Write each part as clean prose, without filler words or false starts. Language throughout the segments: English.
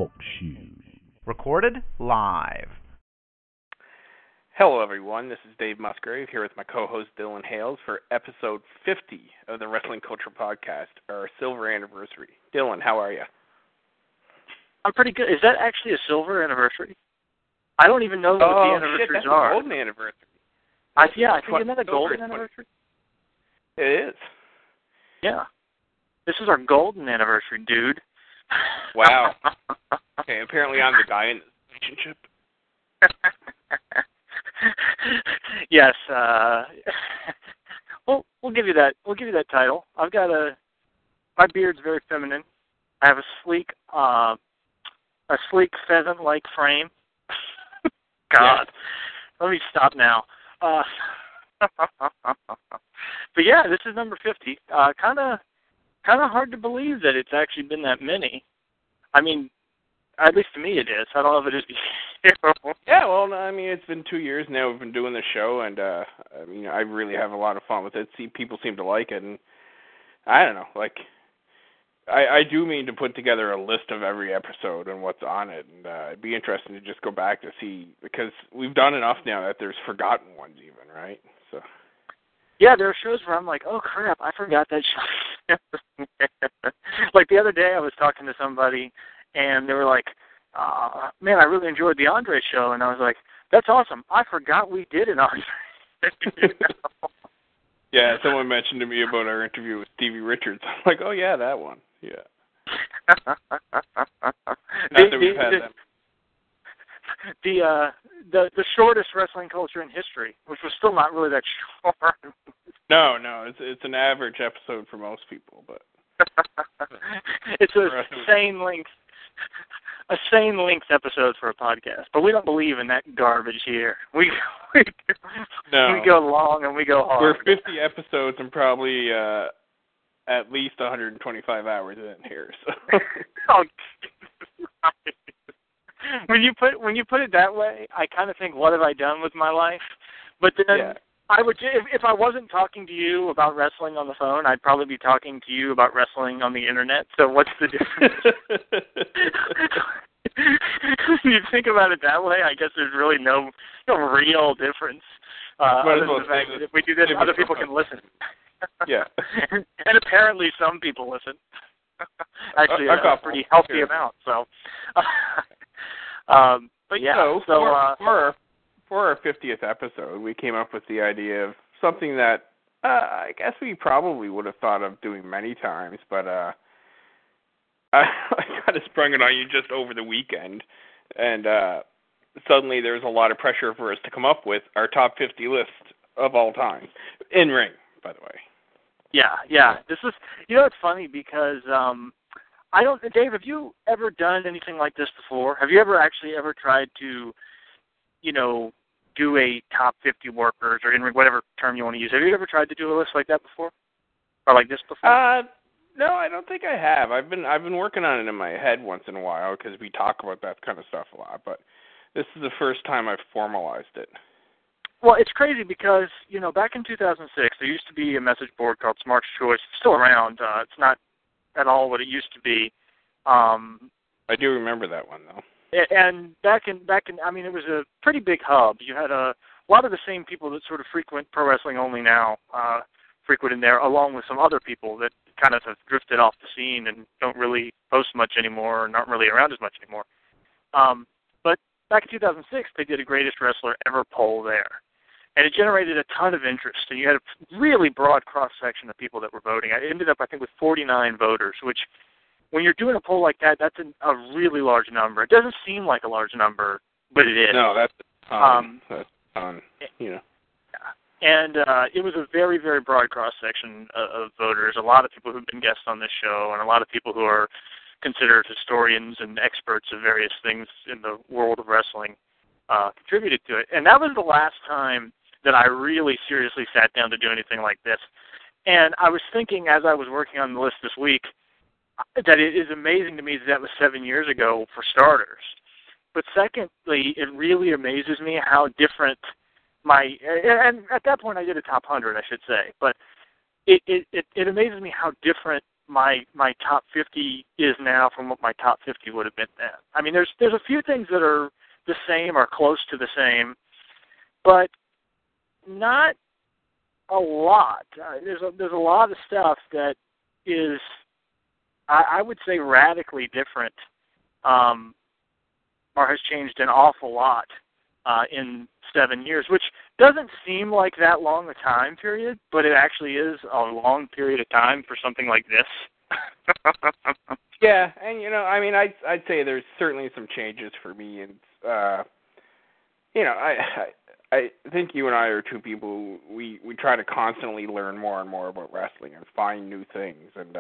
Talk Shoes. Recorded live. Hello, everyone. This is Dave Musgrave here with my co-host Dylan Hales for episode 50 of the Wrestling Culture Podcast, our silver anniversary. Dylan, how are you? I'm pretty good. Is that actually a silver anniversary? I don't even know what the anniversaries that's are. A golden anniversary. I think isn't that a golden anniversary? It is. Yeah. This is our golden anniversary, dude. Wow. Okay, apparently I'm the guy in this relationship. Yes. We'll give you that. We'll give you that title. I've got my beard's very feminine. I have a sleek pheasant-like frame. God, Let me stop now. But yeah, this is number 50. Kind of hard to believe that it's actually been that many. I mean, at least to me it is. I don't know if it is to you. Yeah, well, I mean, it's been 2 years now we've been doing the show, and I mean, I really have a lot of fun with it. People seem to like it, and I don't know, like, I do mean to put together a list of every episode and what's on it, and it'd be interesting to just go back to see, because we've done enough now that there's forgotten ones even, right? So. Yeah, there are shows where I'm like, oh crap, I forgot that show. Like the other day I was talking to somebody, and they were like, man, I really enjoyed the Andre show, and I was like, that's awesome. I forgot we did an Andre. Yeah, someone mentioned to me about our interview with Stevie Richards. I'm like, oh yeah, that one. Yeah. Not that we've had that. The shortest wrestling culture in history, which was still not really that short. No, it's an average episode for most people, but it's a sane length episode for a podcast. But we don't believe in that garbage here. We go long and we go hard. We're 50 episodes and probably at least 125 hours in here. So. Oh, when you put it that way, I kind of think, what have I done with my life? But then I would, if I wasn't talking to you about wrestling on the phone, I'd probably be talking to you about wrestling on the internet. So what's the difference? When you think about it that way, I guess there's really no real difference. Other than the fact that if we do this, other people can listen. Yeah. And apparently some people listen. Actually, a pretty healthy amount. So. But yeah. For our 50th episode, we came up with the idea of something that I guess we probably would have thought of doing many times, but I kind of sprung it on you just over the weekend, and suddenly there's a lot of pressure for us to come up with our top 50 list of all time. In ring, by the way. Yeah. This is, it's funny because Dave, have you ever done anything like this before? Have you ever tried to, do a top 50 workers or in whatever term you want to use? Have you ever tried to do a list like that before? Or like this before? No, I don't think I have. I've been working on it in my head once in a while because we talk about that kind of stuff a lot, but this is the first time I've formalized it. Well, it's crazy because, back in 2006, there used to be a message board called Smart's Choice. It's still around. It's not at all what it used to be. I do remember that one, though. And back in, it was a pretty big hub. You had a lot of the same people that sort of frequent pro wrestling only now frequent in there, along with some other people that kind of have drifted off the scene and don't really post much anymore or not really around as much anymore. But back in 2006, they did a Greatest Wrestler Ever poll there. And it generated a ton of interest, and you had a really broad cross-section of people that were voting. I ended up, I think, with 49 voters, which, when you're doing a poll like that, that's a really large number. It doesn't seem like a large number, but it is. No, that's a ton. That's a ton, And it was a very, very broad cross-section of voters, a lot of people who've been guests on this show, and a lot of people who are considered historians and experts of various things in the world of wrestling contributed to it. And that was the last time that I really seriously sat down to do anything like this. And I was thinking, as I was working on the list this week, that it is amazing to me that was 7 years ago, for starters. But secondly, it really amazes me how different and at that point I did a top 100, I should say, but it amazes me how different my top 50 is now from what my top 50 would have been then. I mean, there's a few things that are the same or close to the same, but not a lot. There's a lot of stuff that is, I would say, radically different, or has changed an awful lot in 7 years, which doesn't seem like that long a time period, but it actually is a long period of time for something like this. Yeah, and I mean, I'd say there's certainly some changes for me, and I think you and I are two people. We try to constantly learn more and more about wrestling and find new things, and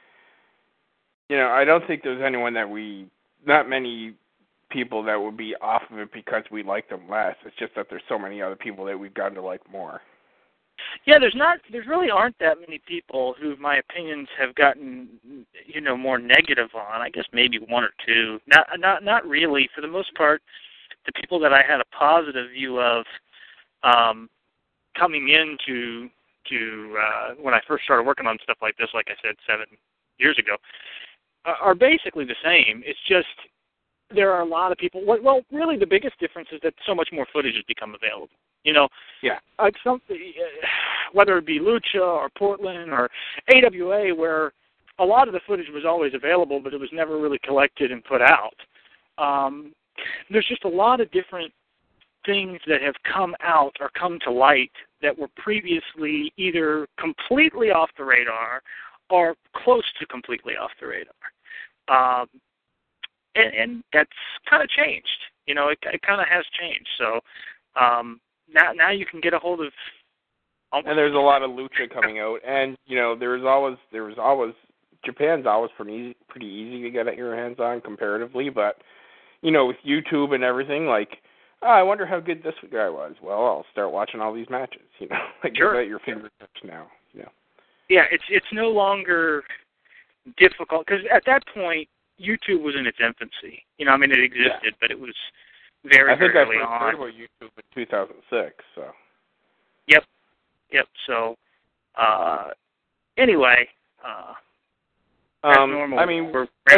I don't think there's anyone not many people that would be off of it because we like them less. It's just that there's so many other people that we've gotten to like more. Yeah, there really aren't that many people who my opinions have gotten, more negative on. I guess maybe one or two. Not really. For the most part, the people that I had a positive view of coming into when I first started working on stuff like this, like I said, 7 years ago, are basically the same. It's just there are a lot of people. Well, really, the biggest difference is that so much more footage has become available. Yeah. Whether it be Lucha or Portland or AWA, where a lot of the footage was always available, but it was never really collected and put out. There's just a lot of different things that have come out or come to light that were previously either completely off the radar or close to completely off the radar. And that's kind of changed. It kind of has changed. So now you can get a hold of. And there's a lot of lucha coming out, and there was always Japan's always pretty easy to get your hands on comparatively, but with YouTube and everything, like, I wonder how good this guy was. Well, I'll start watching all these matches. Like sure. You're at your fingertips now. Yeah, it's no longer difficult because at that point YouTube was in its infancy. It existed, but it was very, very early on. I think I first heard about YouTube in 2006. So. Yep. So, anyway, as normal, I mean, a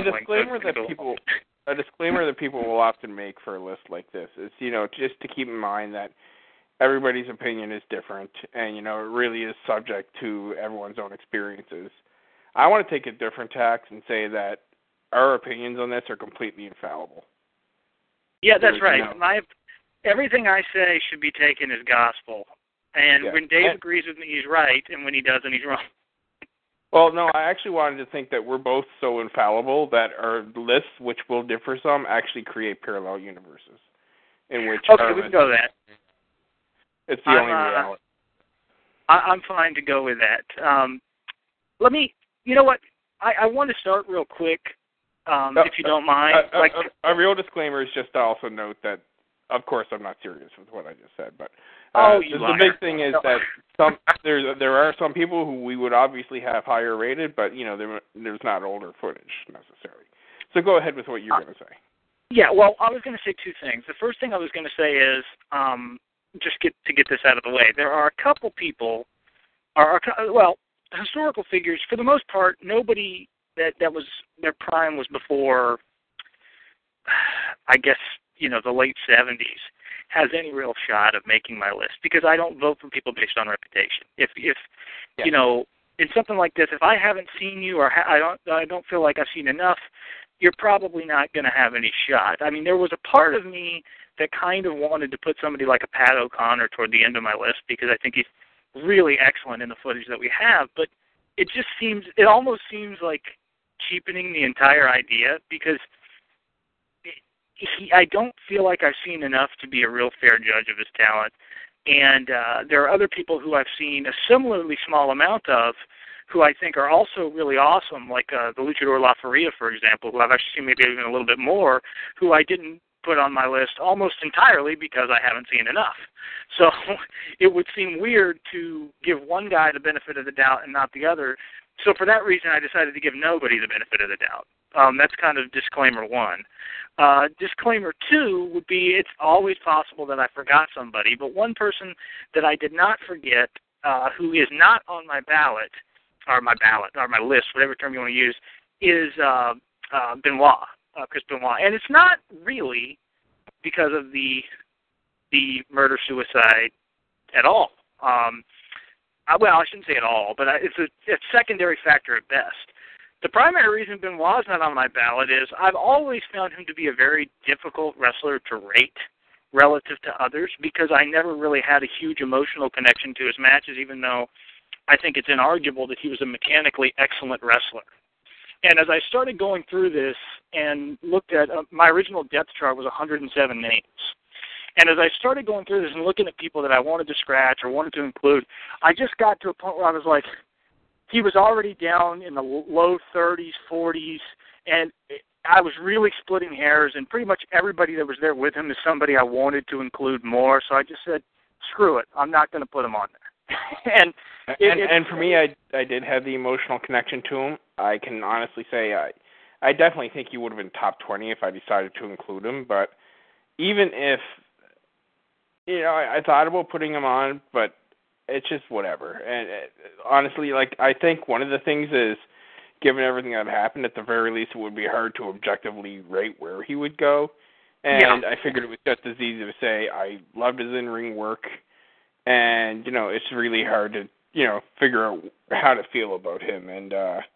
disclaimer that people will often make for a list like this is, just to keep in mind that everybody's opinion is different, and it really is subject to everyone's own experiences. I want to take a different tack and say that our opinions on this are completely infallible. Yeah, that's right. Everything I say should be taken as gospel. And when Dave agrees with me, he's right, and when he doesn't, he's wrong. Well, no, I actually wanted to think that we're both so infallible that our lists, which will differ some, actually create parallel universes. In which okay, we can go with that. It's the only reality. I'm fine to go with that. Let me, you know what, I want to start real quick, if you don't mind. A real disclaimer is just to also note that, of course, I'm not serious with what I just said, but the big thing is that there are some people who we would obviously have higher rated, but there's not older footage necessarily. So go ahead with what you're going to say. Yeah, well, I was going to say two things. The first thing I was going to say is just to get this out of the way. There are a couple people, historical figures. For the most part, nobody that was their prime was before, I guess, the late 70s. Has any real shot of making my list because I don't vote for people based on reputation. If in something like this, if I haven't seen you or I don't feel like I've seen enough, you're probably not going to have any shot. I mean, there was a part of me that kind of wanted to put somebody like a Pat O'Connor toward the end of my list because I think he's really excellent in the footage that we have, but it almost seems like cheapening the entire idea because I don't feel like I've seen enough to be a real fair judge of his talent. And there are other people who I've seen a similarly small amount of who I think are also really awesome, like the Luchador La Feria, for example, who I've actually seen maybe even a little bit more, who I didn't put on my list almost entirely because I haven't seen enough. So it would seem weird to give one guy the benefit of the doubt and not the other. So for that reason, I decided to give nobody the benefit of the doubt. That's kind of disclaimer one. Disclaimer two would be it's always possible that I forgot somebody, but one person that I did not forget who is not on my ballot or my ballot, or my list, whatever term you want to use, is Benoit, Chris Benoit. And it's not really because of the murder-suicide at all. Well, I shouldn't say at all, but it's a secondary factor at best. The primary reason Benoit's not on my ballot is I've always found him to be a very difficult wrestler to rate relative to others because I never really had a huge emotional connection to his matches, even though I think it's inarguable that he was a mechanically excellent wrestler. And as I started going through this and looked at my original depth chart was 107 names. And as I started going through this and looking at people that I wanted to scratch or wanted to include, I just got to a point where I was like, he was already down in the low 30s, 40s, and I was really splitting hairs, and pretty much everybody that was there with him is somebody I wanted to include more, so I just said, screw it, I'm not going to put him on there. and for me, I did have the emotional connection to him. I can honestly say I definitely think he would have been top 20 if I decided to include him, but even if, I thought about putting him on, but it's just whatever. And honestly, I think one of the things is, given everything that happened, at the very least, it would be hard to objectively rate where he would go. And I figured it was just as easy to say I loved his in-ring work, and it's really hard to figure out how to feel about him. And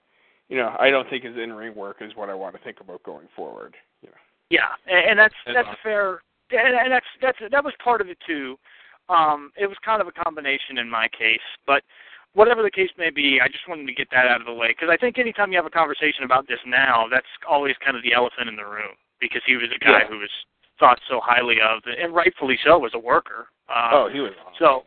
I don't think his in-ring work is what I want to think about going forward. Yeah, and that's fair. And that was part of it too. It was kind of a combination in my case, but whatever the case may be, I just wanted to get that out of the way, because I think anytime you have a conversation about this now, that's always kind of the elephant in the room, because he was a guy who was thought so highly of, and rightfully so, as a worker. He was awesome. So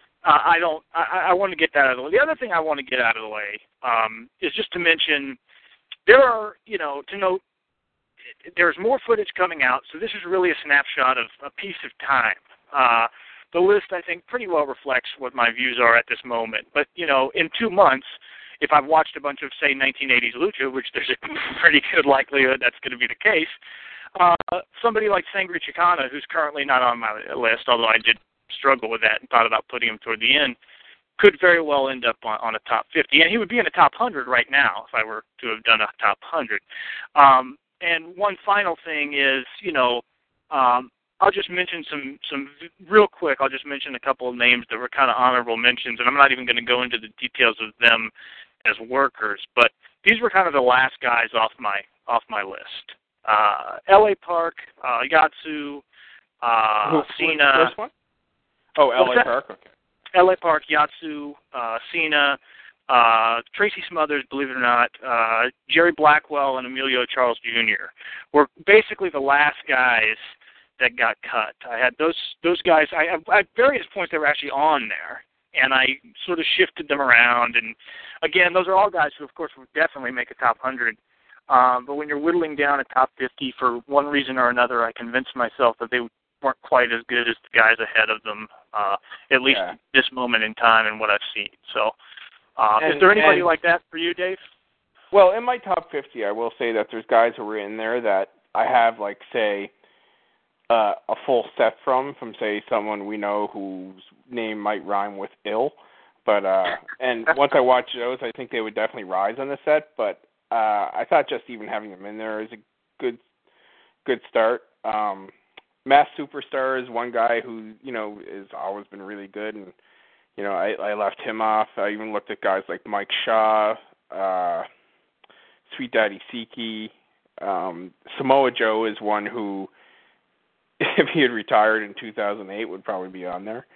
I want to get that out of the way. The other thing I want to get out of the way is just to mention there are, to note, there's more footage coming out, so this is really a snapshot of a piece of time. The list, I think, pretty well reflects what my views are at this moment. But, in 2 months, if I've watched a bunch of, say, 1980s Lucha, which there's a pretty good likelihood that's going to be the case, somebody like Sangre Chicana, who's currently not on my list, although I did struggle with that and thought about putting him toward the end, could very well end up on a top 50. And he would be in a top 100 right now if I were to have done a top 100. And one final thing is, I'll just mention some real quick. I'll just mention a couple of names that were kind of honorable mentions, and I'm not even going to go into the details of them as workers. But these were kind of the last guys off my list. L.A. Park, Yatsu, Cena. First one? Oh, L.A. Park. Okay. L.A. Park, Yatsu, Cena, Tracy Smothers, believe it or not, Jerry Blackwell, and Emilio Charles Jr. were basically the last guys that got cut. I had those guys. At various points they were actually on there, and I sort of shifted them around. And again, those are all guys who, of course, would definitely make a top 100. But when you're whittling down a top 50 for one reason or another, I convinced myself that they weren't quite as good as the guys ahead of them, at least at this moment in time and what I've seen. So, is there anybody like that for you, Dave? Well, in my top 50, I will say that there's guys who were in there that I have, say, a full set from, say, someone we know whose name might rhyme with ill. But, and once I watch those, I think they would definitely rise on the set. But I thought just even having them in there is a good start. Mass Superstar is one guy who, has always been really good. And, I left him off. I even looked at guys like Mike Shaw, Sweet Daddy Siki. Samoa Joe is one who, if he had retired in 2008, would probably be on there.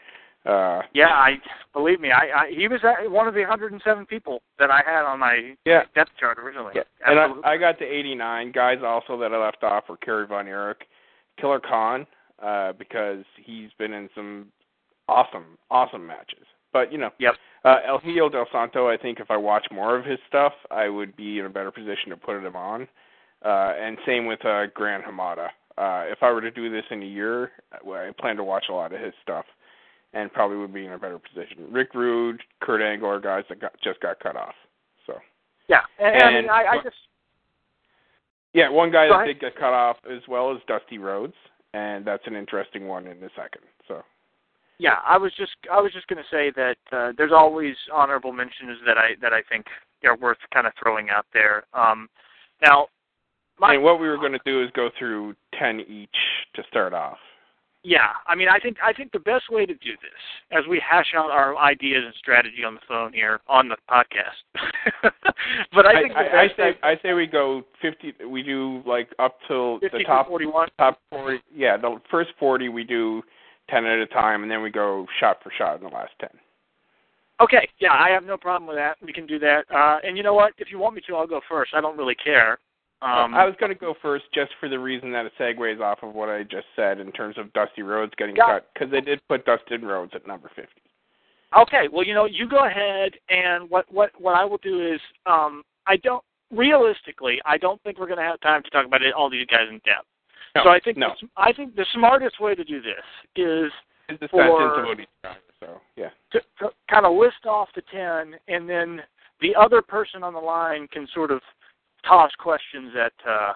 Believe me, he was one of the 107 people that I had on my depth chart originally. Yeah. And I got to 89. Guys also that I left off were Kerry Von Erich, Killer Khan, because he's been in some awesome matches. But, El Hijo del Santo, I think if I watch more of his stuff, I would be in a better position to put him on. And same with Gran Hamada. If I were to do this in a year, I plan to watch a lot of his stuff and probably would be in a better position. Rick Rude, Kurt Angle are guys that just got cut off. So. Yeah, and I just... Yeah, one guy that did get cut off as well is Dusty Rhodes, and that's an interesting one in a second. So. Yeah, I was just going to say that there's always honorable mentions that I think are worth kind of throwing out there. Now, and what we were going to do is go through 10 each to start off. Yeah, I mean, I think the best way to do this, as we hash out our ideas and strategy on the phone here on the podcast, but I say we go 50. We do like up till 50 the top 41. Top 40. Yeah, the first 40 we do 10 at a time, and then we go shot for shot in the last 10. Okay, yeah, I have no problem with that. We can do that. And you know what? If you want me to, I'll go first. I don't really care. I was going to go first just for the reason that it segues off of what I just said in terms of Dusty Rhodes getting cut, because they did put Dustin Rhodes at number 50. Okay, well, you go ahead, and what I will do is, I don't think we're going to have time to talk about all these guys in depth. No, so I think the smartest way to do this is the sentence about each guy. So yeah, to kind of list off the 10, and then the other person on the line can sort of toss questions at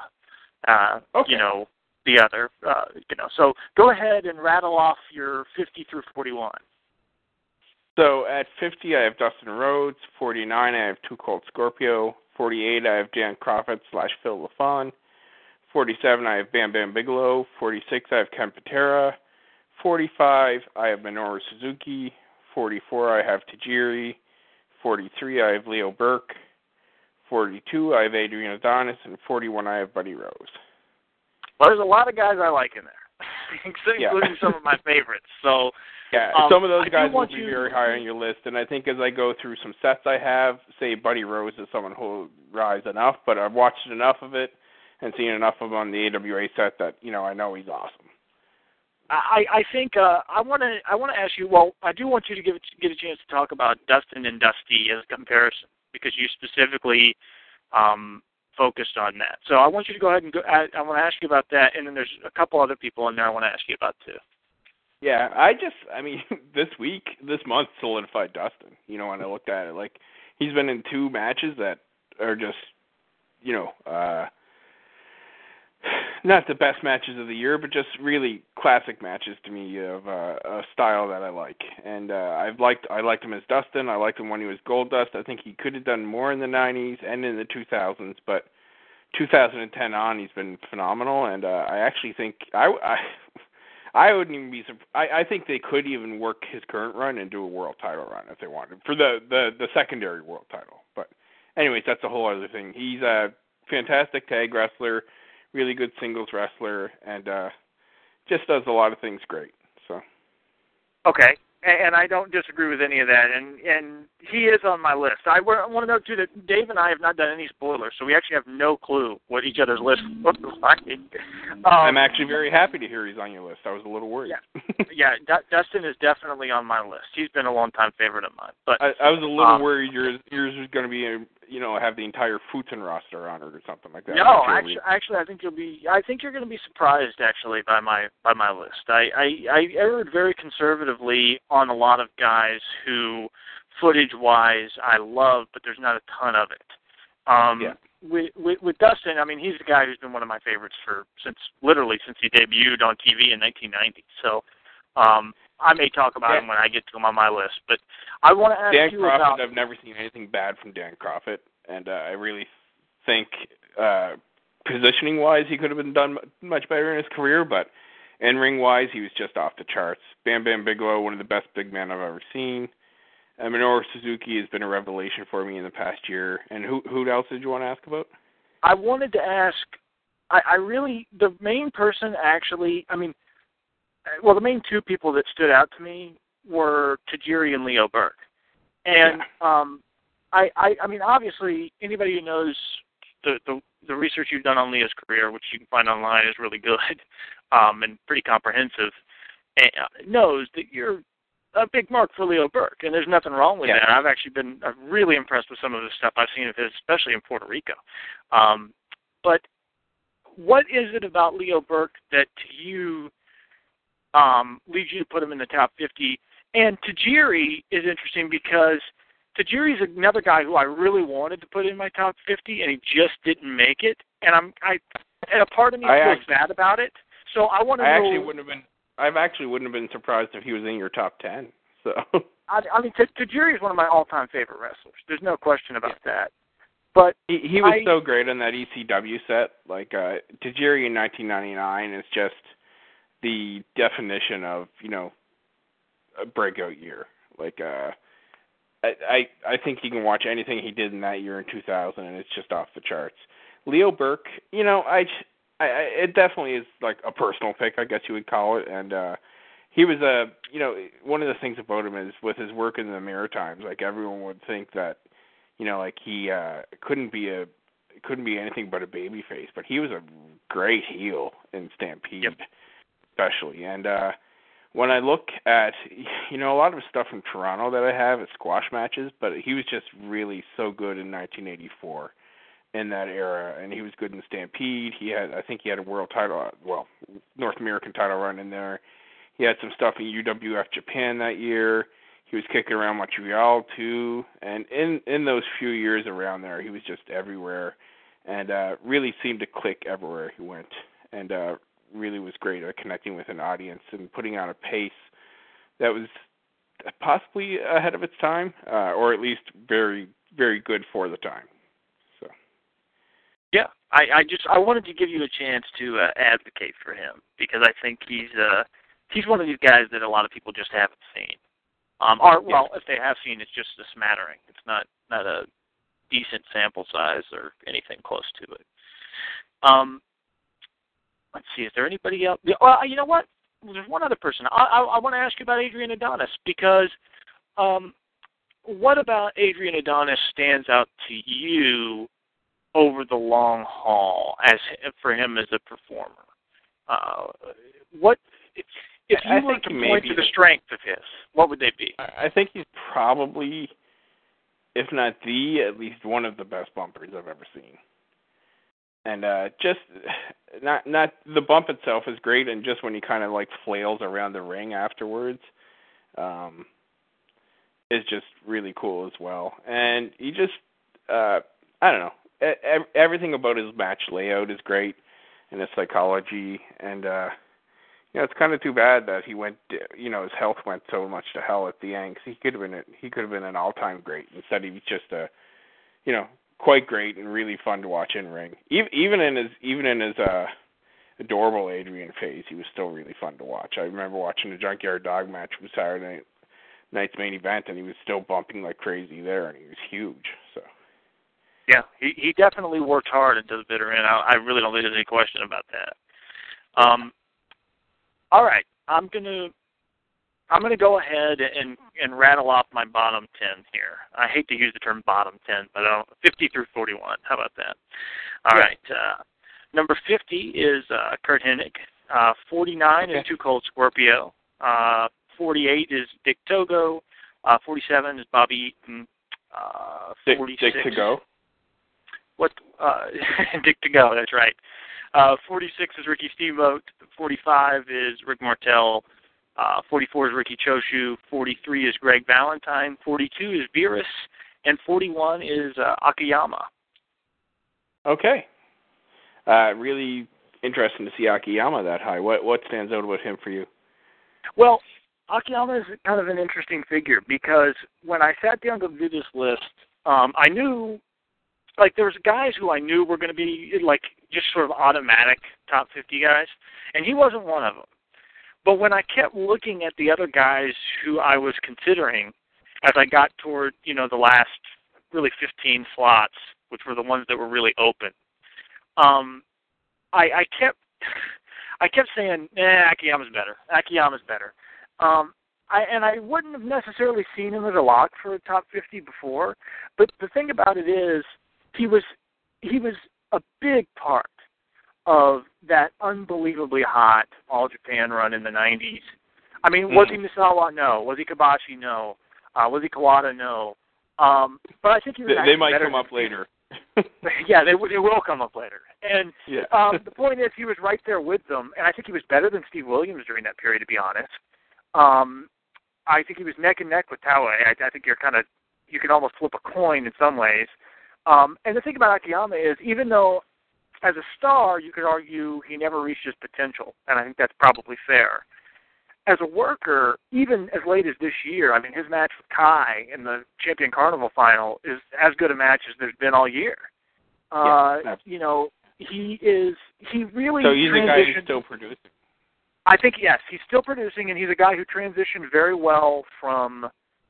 the other. So go ahead and rattle off your 50 through 41. So at 50, I have Dustin Rhodes. 49, I have Too Cold Scorpio. 48, I have Dan Crawford / Phil LaFon. 47, I have Bam Bam Bigelow. 46, I have Ken Patera. 45, I have Minoru Suzuki. 44, I have Tajiri. 43, I have Leo Burke. 42, I have Adrian Adonis. And 41, I have Buddy Rose. Well, there's a lot of guys I like in there, including some of my favorites. So yeah, some of those guys will be very high on your list. And I think as I go through some sets I have, say Buddy Rose is someone who will rise enough, but I've watched enough of it and seen enough of him on the AWA set that, I know he's awesome. I think I want to ask you. Well, I do want you to get a chance to talk about Dustin and Dusty as a comparison, because you specifically focused on that. So I want you to go ahead and I want to ask you about that, and then there's a couple other people in there I want to ask you about too. Yeah, this month solidified Dustin. When I looked at it, like he's been in 2 matches that are just, not the best matches of the year, but just really classic matches to me of a style that I like. And I liked him as Dustin. I liked him when he was Goldust. I think he could have done more in the 90s and in the 2000s, but 2010 on, he's been phenomenal. And I actually think I wouldn't even be surprised. I think they could even work his current run and do a world title run if they wanted for the secondary world title. But anyways, that's a whole other thing. He's a fantastic tag wrestler, really good singles wrestler, and just does a lot of things great. So, okay, and I don't disagree with any of that, and he is on my list. I want to note too that Dave and I have not done any spoilers, so we actually have no clue what each other's list looks like. I'm actually very happy to hear he's on your list. I was a little worried. Yeah, Dustin is definitely on my list. He's been a long-time favorite of mine. But I was a little worried yours was going to be have the entire Futon roster on it or something like that. No, actually, I think you're going to be surprised actually by my list. I erred very conservatively on a lot of guys who, footage-wise, I love, but there's not a ton of it. With Dustin, I mean, he's the guy who's been one of my favorites since he debuted on TV in 1990. So I may talk about him when I get to him on my list. But I want to ask you about... Dan Crawford, I've never seen anything bad from Dan Crawford, and I really think positioning-wise he could have been done much better in his career, but in-ring-wise he was just off the charts. Bam Bam Bigelow, one of the best big men I've ever seen. Minoru Suzuki has been a revelation for me in the past year. And who else did you want to ask about? I wanted to ask, the main person actually, the main 2 people that stood out to me were Tajiri and Leo Burke. And, obviously, anybody who knows the research you've done on Leo's career, which you can find online, is really good and pretty comprehensive, knows that you're a big mark for Leo Burke, and there's nothing wrong with that. I've actually been really impressed with some of the stuff I've seen of his, especially in Puerto Rico. But what is it about Leo Burke that to you leads you to put him in the top 50? And Tajiri is interesting because Tajiri is another guy who I really wanted to put in my top 50, and he just didn't make it. And a part of me feels bad about it. So I want to know. actually wouldn't have been surprised if he was in your top 10. So I mean, Tajiri is one of my all-time favorite wrestlers. There's no question about that. But he was so great on that ECW set. Like Tajiri in 1999 is just the definition of a breakout year. Like I think you can watch anything he did in that year in 2000, and it's just off the charts. Leo Burke, it definitely is like a personal pick, I guess you would call it, and he was one of the things about him is with his work in the Maritimes, like everyone would think that, like he couldn't be anything but a baby face, but he was a great heel in Stampede, especially, and when I look at, a lot of his stuff from Toronto that I have is squash matches, but he was just really so good in 1984 in that era, and he was good in Stampede. I think he had a world title, North American title run in there. He had some stuff in UWF Japan that year. He was kicking around Montreal too, and in those few years around there, he was just everywhere, and really seemed to click everywhere he went, and really was great at connecting with an audience and putting on a pace that was possibly ahead of its time, or at least very, very good for the time. So, yeah, I wanted to give you a chance to advocate for him because I think he's one of these guys that a lot of people just haven't seen. If they have seen, it's just a smattering. It's not a decent sample size or anything close to it. Let's see, is there anybody else? Well, you know what? There's one other person. I want to ask you about Adrian Adonis because what about Adrian Adonis stands out to you over the long haul for him as a performer? What if you were to point to the strength of his, what would they be? I think he's probably, if not at least one of the best bumpers I've ever seen. And just not the bump itself is great, and just when he kind of like flails around the ring afterwards, is just really cool as well. And he just, I don't know, everything about his match layout is great, and his psychology, and it's kind of too bad that he went, his health went so much to hell at the end. 'Cause he could have been an all-time great. Instead, he was just quite great and really fun to watch in ring. Even in his adorable Adrian phase, he was still really fun to watch. I remember watching the Junkyard Dog match from Saturday night's main event, and he was still bumping like crazy there, and he was huge. So yeah, he definitely worked hard into the bitter end. I really don't think there's any question about that. All right, I'm gonna go ahead and rattle off my bottom 10 here. I hate to use the term bottom 10, but 50 through 41. How about that? All right. Number 50 is Kurt Hennig. 49 is Too Cold Scorpio. 48 is Dick Togo. 47 is Bobby Eaton. 46. Dick to go. What? Dick to go. That's right. 46 is Ricky Steamboat. 45 is Rick Martel. 44 is Ricky Choshu. 43 is Greg Valentine. 42 is Beerus. And 41 is Akiyama. Okay. Really interesting to see Akiyama that high. What stands out about him for you? Well, Akiyama is kind of an interesting figure because when I sat down to do this list, I knew, there was guys who I knew were going to be, just sort of automatic top 50 guys, and he wasn't one of them. But when I kept looking at the other guys who I was considering as I got toward, the last really 15 slots, which were the ones that were really open, I kept saying, Akiyama's better. Akiyama's better. I wouldn't have necessarily seen him as a lock for a top 50 before, but the thing about it is he was a big part of that unbelievably hot All Japan run in the 90s. I mean, was he Misawa? No. Was he Kobashi? No. Was he Kawada? No. But I think he was They might come up later. Yeah, they will come up later. And the point is he was right there with them, and I think he was better than Steve Williams during that period, to be honest. I think he was neck and neck with Taue. I think you can almost flip a coin in some ways. And the thing about Akiyama is, even though as a star, you could argue he never reached his potential, and I think that's probably fair. as a worker, even as late as this year, I mean, his match with Kai in the Champion Carnival final is as good a match as there's been all year. You know, he really So he's a guy who's transitioned. still producing. I think, yes, he's still producing, and he's a guy who transitioned very well from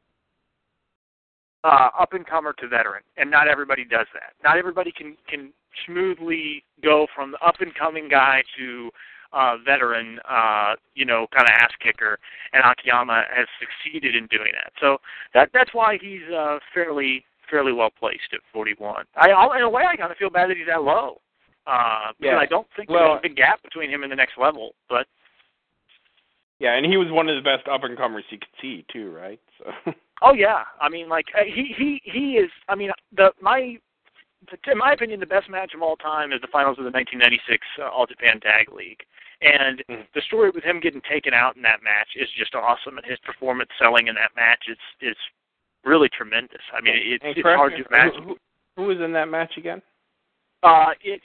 up-and-comer to veteran, and not everybody does that. Not everybody can smoothly go from the up-and-coming guy to veteran, you know, kind of ass-kicker, and Akiyama has succeeded in doing that. So that's why he's fairly well-placed at 41. In a way, I kind of feel bad that he's that low, because I don't think there's a big gap between him and the next level, but... Yeah, and he was one of the best up-and-comers you could see, too, right? So. Oh, yeah. I mean, like, he is, I mean, in my opinion, the best match of all time is the finals of the 1996 All Japan Tag League. And the story with him getting taken out in that match is just awesome, and his performance selling in that match is really tremendous. I mean, it's hard to imagine. Who was in that match again? It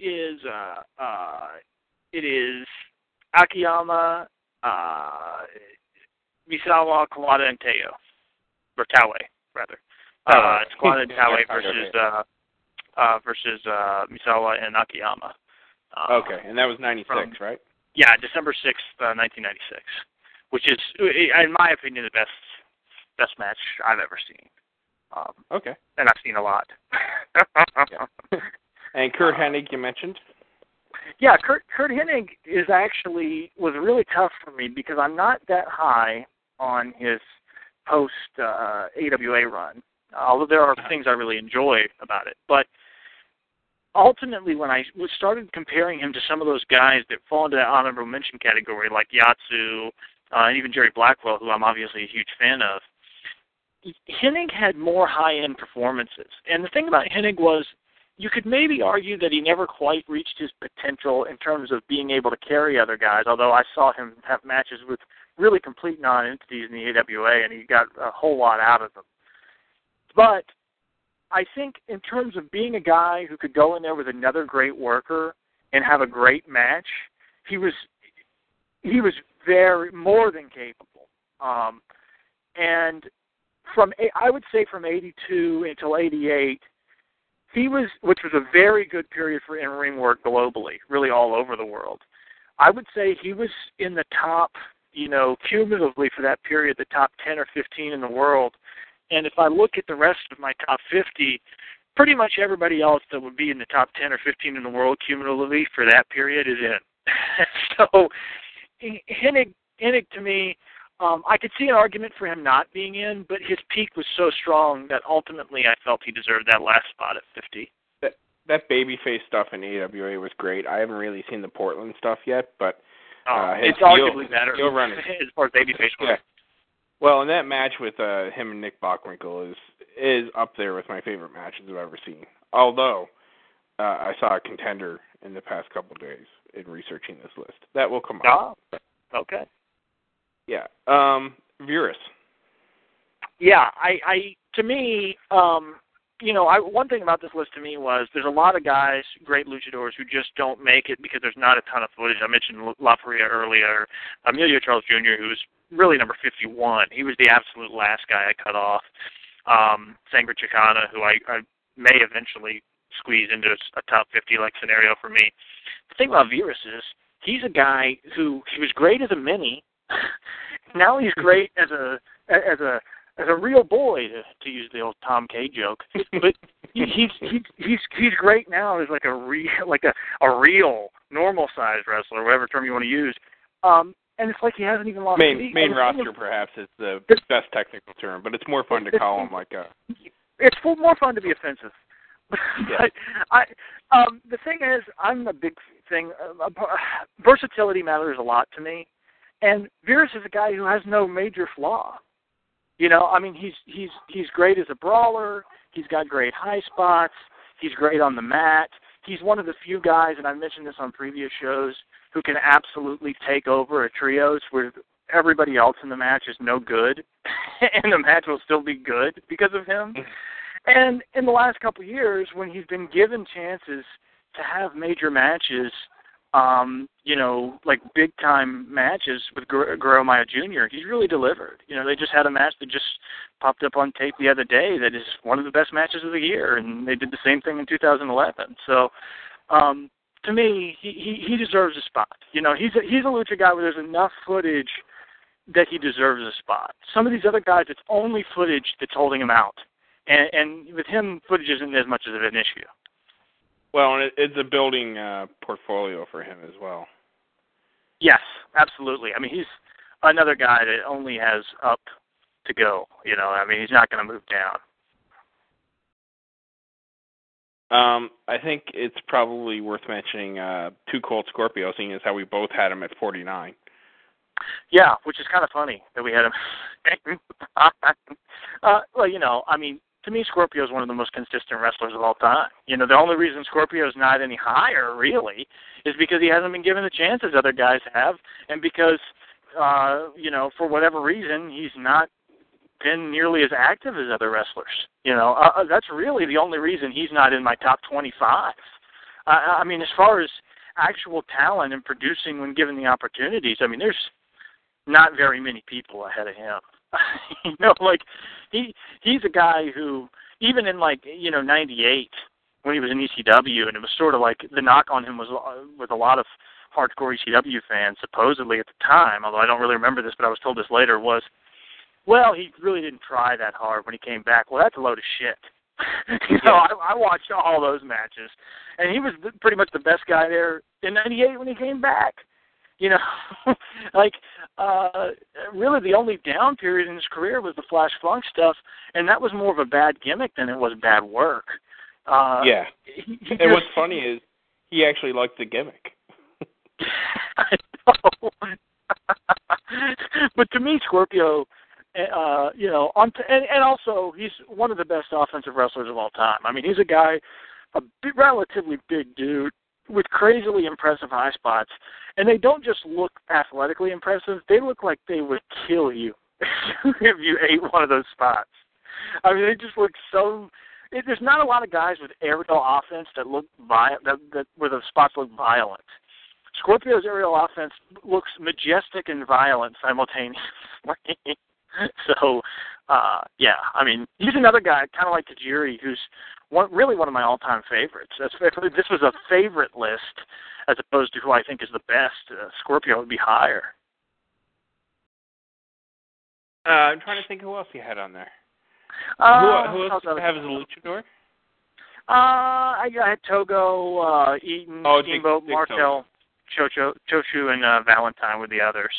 is Akiyama, Misawa, Kawada, and Teo. Or Taue, rather. It's Kawada and Taue versus Misawa and Akiyama. Okay, and that was 96, right? Yeah, December 6th, 1996, which is, in my opinion, the best match I've ever seen. Okay. And I've seen a lot. Yeah. And Curt Hennig, you mentioned? Yeah, Curt Hennig was really tough for me because I'm not that high on his post-AWA run, although there are things I really enjoy about it. But ultimately, when I started comparing him to some of those guys that fall into that honorable mention category, like Yatsu, and even Jerry Blackwell, who I'm obviously a huge fan of, Hennig had more high-end performances. And the thing about Hennig was, you could maybe argue that he never quite reached his potential in terms of being able to carry other guys, although I saw him have matches with really complete non-entities in the AWA, and he got a whole lot out of them. But I think in terms of being a guy who could go in there with another great worker and have a great match, he was very more than capable. And I would say from 82 until 88, which was a very good period for in-ring work globally, really all over the world. I would say he was in the top, cumulatively for that period, the top 10 or 15 in the world. And if I look at the rest of my top 50, pretty much everybody else that would be in the top 10 or 15 in the world cumulatively for that period is in. So Hennig to me, I could see an argument for him not being in, but his peak was so strong that ultimately I felt he deserved that last spot at 50. That babyface stuff in AWA was great. I haven't really seen the Portland stuff yet, but it's arguably better as far as babyface goes. Yeah. Well, and that match with him and Nick Bockwinkel is up there with my favorite matches I've ever seen. Although I saw a contender in the past couple of days in researching this list. That will come up. Oh, okay. Yeah. Virus. Yeah, to me, one thing about this list to me was there's a lot of guys, great luchadors, who just don't make it because there's not a ton of footage. I mentioned La Paria earlier, Emilio Charles Jr., who's really number 51. He was the absolute last guy I cut off. Sangre Chicana, who I may eventually squeeze into a top 50-like scenario for me. The thing about Virus is he's a guy who he was great as a mini. Now he's great as a real boy, to use the old Tom K joke. But he's great now as like a real normal sized wrestler, whatever term you want to use. And it's like he hasn't even lost main roster, perhaps is the best technical term, but it's more fun to call him like a. It's more fun to be offensive. Yeah. But the thing is, I'm a big thing. Versatility matters a lot to me, and Virus is a guy who has no major flaw. He's great as a brawler. He's got great high spots. He's great on the mat. He's one of the few guys, and I mentioned this on previous shows, who can absolutely take over a trios where everybody else in the match is no good, and the match will still be good because of him. And in the last couple of years, when he's been given chances to have major matches, like big-time matches with Guerrero Maya Jr., he's really delivered. They just had a match that just popped up on tape the other day that is one of the best matches of the year, and they did the same thing in 2011. So, to me, he deserves a spot. He's a lucha guy where there's enough footage that he deserves a spot. Some of these other guys, it's only footage that's holding him out. And with him, footage isn't as much of an issue. Well, and it's a building portfolio for him as well. Yes, absolutely. I mean, he's another guy that only has up to go. He's not going to move down. I think it's probably worth mentioning Too Cold Scorpio, seeing as how we both had him at 49. Yeah, which is kind of funny that we had him. To me, Scorpio is one of the most consistent wrestlers of all time. The only reason Scorpio is not any higher, really, is because he hasn't been given the chances other guys have, and because, for whatever reason, he's not been nearly as active as other wrestlers. That's really the only reason he's not in my top 25. As far as actual talent and producing when given the opportunities, there's not very many people ahead of him. He's a guy who, even in 98, when he was in ECW, and it was sort of like the knock on him was with a lot of hardcore ECW fans, supposedly at the time, although I don't really remember this, but I was told this later, was, well, he really didn't try that hard when he came back. Well, that's a load of shit. I watched all those matches, and he was pretty much the best guy there in 98 when he came back. Really the only down period in his career was the Flash Funk stuff, and that was more of a bad gimmick than it was bad work. And what's funny is he actually liked the gimmick. I know. But to me, Scorpio, and also he's one of the best offensive wrestlers of all time. He's a guy, relatively big dude, with crazily impressive high spots, and they don't just look athletically impressive, they look like they would kill you if you ate one of those spots. They just look so... There's not a lot of guys with aerial offense that look where the spots look violent. Scorpio's aerial offense looks majestic and violent simultaneously. So, he's another guy, kind of like Tajiri, who's really one of my all-time favorites. If this was a favorite list, as opposed to who I think is the best, Scorpio would be higher. I'm trying to think who else you had on there. Who else did you have as a luchador? I had Togo, Eaton, Steamboat, Martel, Choshu, and Valentine were the others.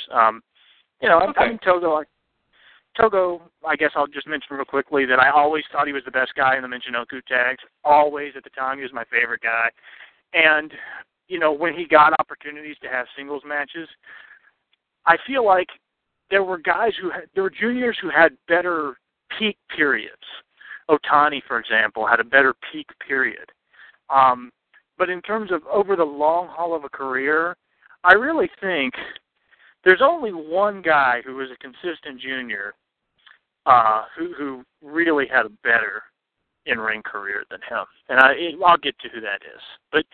Togo, I guess I'll just mention real quickly that I always thought he was the best guy in the Michinoku tags. Always, at the time, he was my favorite guy. And, when he got opportunities to have singles matches, I feel like there were juniors who had better peak periods. Otani, for example, had a better peak period. But in terms of over the long haul of a career, I really think there's only one guy who was a consistent junior who really had a better in-ring career than him, and I'll get to who that is. But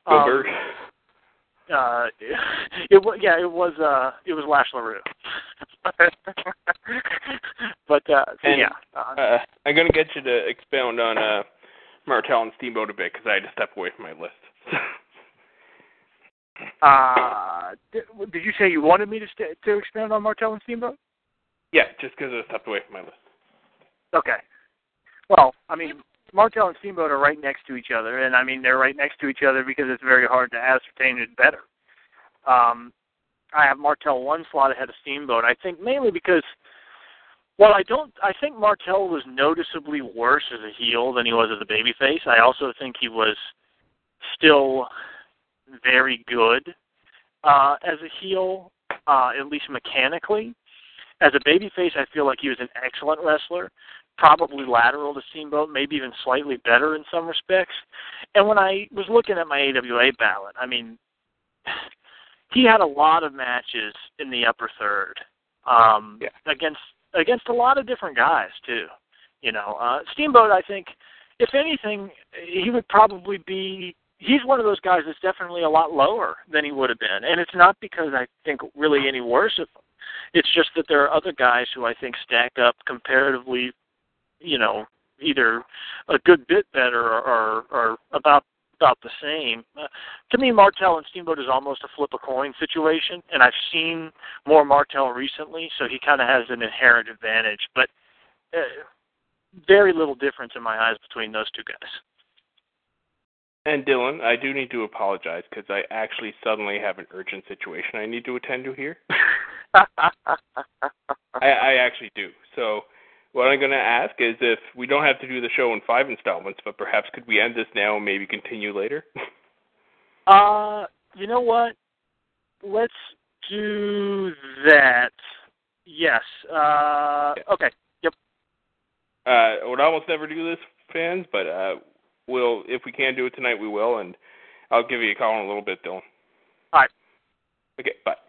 it was Lash LaRue. But I'm going to get you to expound on Martel and Steamboat a bit because I had to step away from my list. Did you say you wanted me to expand on Martel and Steamboat? Yeah, just because I stepped away from my list. Okay. Well, Martel and Steamboat are right next to each other, and they're right next to each other because it's very hard to ascertain it better. I have Martel one slot ahead of Steamboat. I think mainly because, I think Martel was noticeably worse as a heel than he was as a babyface. I also think he was still very good as a heel, at least mechanically. As a babyface, I feel like he was an excellent wrestler, probably lateral to Steamboat, maybe even slightly better in some respects. And when I was looking at my AWA ballot, he had a lot of matches in the upper third against a lot of different guys, too. Steamboat, I think, if anything, he would probably be he's one of those guys that's definitely a lot lower than he would have been. And it's not because I think really any worse of him. It's just that there are other guys who I think stack up comparatively, either a good bit better or about the same. To me, Martel and Steamboat is almost a flip a coin situation, and I've seen more Martel recently, so he kind of has an inherent advantage. But very little difference in my eyes between those two guys. And Dylan, I do need to apologize because I actually suddenly have an urgent situation I need to attend to here. I actually do. So what I'm going to ask is if we don't have to do the show in 5 installments, but perhaps could we end this now and maybe continue later? You know what? Let's do that. Yes. Okay. Yep. I would almost never do this, fans, but if we can do it tonight, we will, and I'll give you a call in a little bit, Dylan. All right. Okay, bye.